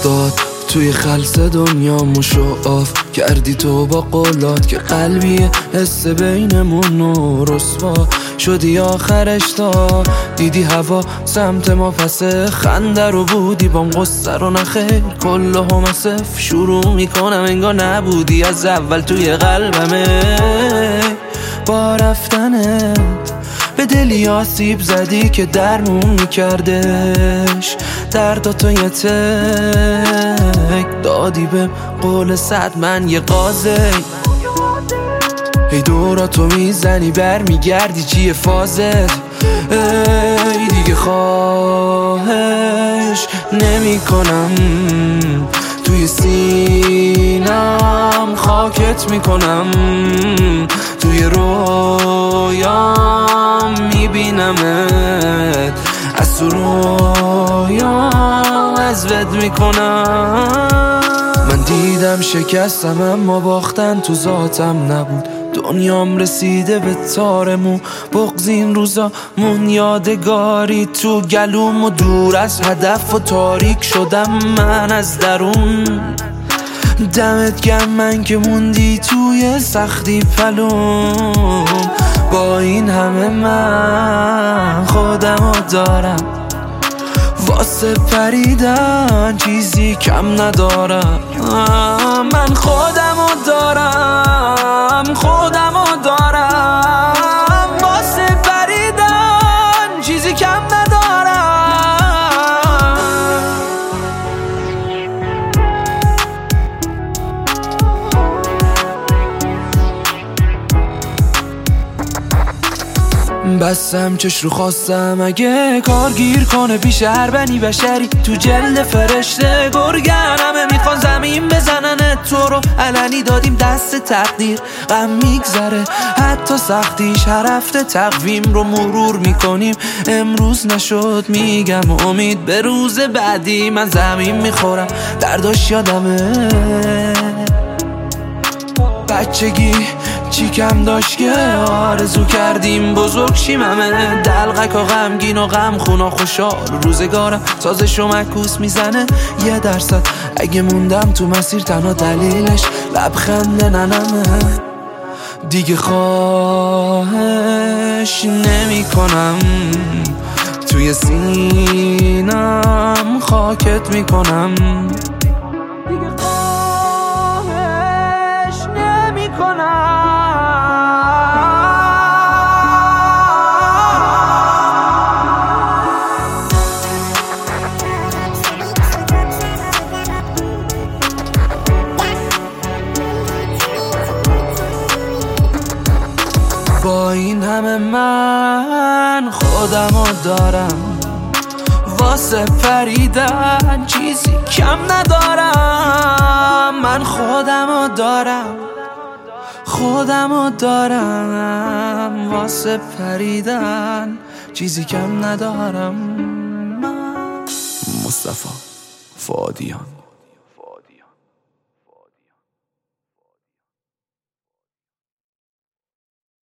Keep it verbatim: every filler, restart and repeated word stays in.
افتاد توی خلص دنیا مشعاف کردی تو با قولات که قلبی حس بینمون و رسوا شدی آخرش تا دیدی هوا سمت ما پس خنده رو بودی بام قصه رو نخیر کل هم اصف شروع میکنم انگار نبودی از اول توی قلبمه با رفتنت به دلی آسیب زدی که درمون میکردش درداتو یه تک دادی به قول صد من یه قاضی هی دوراتو میزنی بر میگردی چیه فازت ای دیگه خواهش نمی کنم توی سینم خاکت میکنم توی رویام میبینمت از تو رویام ازوت میکنم من دیدم شکستم اما باختن تو ذاتم نبود دنیام رسیده به تارمو بغض این روزا مون یادگاری تو گلوم و دور از هدف و تاریک شدم من از درون دمت گرم من که موندی توی سختی پلوم با این همه من خودمو دارم واسه پریدن چیزی کم ندارم من خودمو دارم خودمو دارم واسه پریدن چیزی کم ندارم بستم چش رو خواستم اگه کار گیر کنه پیش هر بنی بشری تو جلد فرشته گرگن همه میخوان زمین بزنن تو رو علنی دادیم دست تقدیر غم میگذره حتی سختیش هر هفته تقویم رو مرور میکنیم امروز نشد میگم امید به روز بعدی من زمین میخورم درداش یادمه بچگی چی کم داشت که آرزو کردیم بزرگ شیم همه دلقک و غمگین و غم خونا خوشحال روزگارم سازشو معکوس میزنه یه درصد اگه موندم تو مسیر تنها دلیلش لبخند ننمه دیگه خواهش نمی کنم توی سینم خاکت میکنم دیگه خواهش نمی کنم با این همه من خودمو دارم واسه پریدن چیزی کم ندارم من خودمو دارم خودمو دارم واسه پریدن چیزی کم ندارم. مصطفی فادیان.